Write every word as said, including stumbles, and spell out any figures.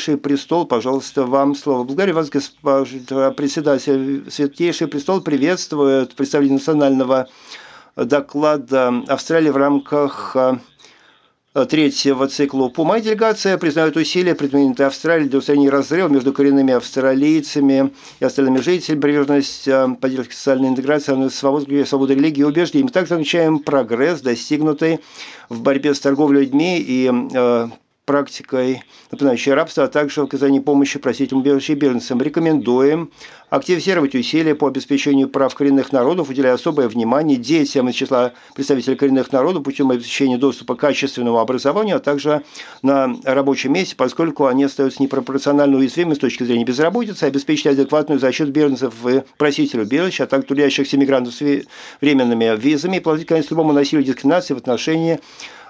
Святейший престол, пожалуйста, вам слово. Благодарю вас, госпожа председатель. Святейший престол приветствует представителей национального доклада Австралии в рамках третьего цикла УПУ. Моя делегация признает усилия, предпринятые Австралией для устранения разрыва между коренными австралийцами и остальными жителями, приверженность поддержки социальной интеграции, свободы, свободы религии и убеждений. Мы также отмечаем прогресс, достигнутый в борьбе с торговлей людьми и э, практикой, напоминающей рабство, а также в оказании помощи просителям убежища и беженцам. Рекомендуем активизировать усилия по обеспечению прав коренных народов, уделяя особое внимание детям из числа представителей коренных народов путем обеспечения доступа к качественному образованию, а также на рабочем месте, поскольку они остаются непропорционально уязвимыми с точки зрения безработицы, обеспечить адекватную защиту беженцев и просителей убежища, а также трудящихся мигрантов с временными визами и положить конец любому насилию и дискриминации в отношении